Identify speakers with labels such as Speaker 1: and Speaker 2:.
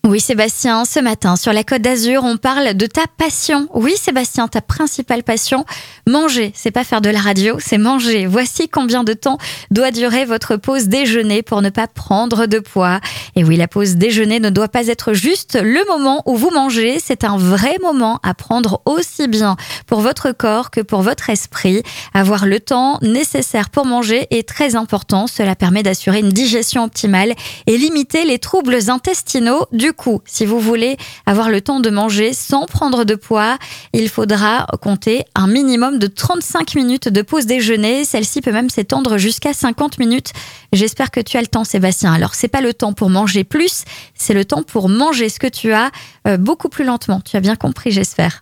Speaker 1: Oui, Sébastien, ce matin, sur la Côte d'Azur, on parle de ta passion. Oui, Sébastien, ta principale passion, manger. C'est pas faire de la radio, c'est manger. Voici combien de temps doit durer votre pause déjeuner pour ne pas prendre de poids. Et oui, la pause déjeuner ne doit pas être juste le moment où vous mangez. C'est un vrai moment à prendre aussi bien pour votre corps que pour votre esprit. Avoir le temps nécessaire pour manger est très important. Cela permet d'assurer une digestion optimale et limiter les troubles intestinaux. Du coup, si vous voulez avoir le temps de manger sans prendre de poids, il faudra compter un minimum de 35 minutes de pause déjeuner. Celle-ci peut même s'étendre jusqu'à 50 minutes. J'espère que tu as le temps, Sébastien. Alors, c'est pas le temps pour manger plus, c'est le temps pour manger ce que tu as beaucoup plus lentement. Tu as bien compris, j'espère.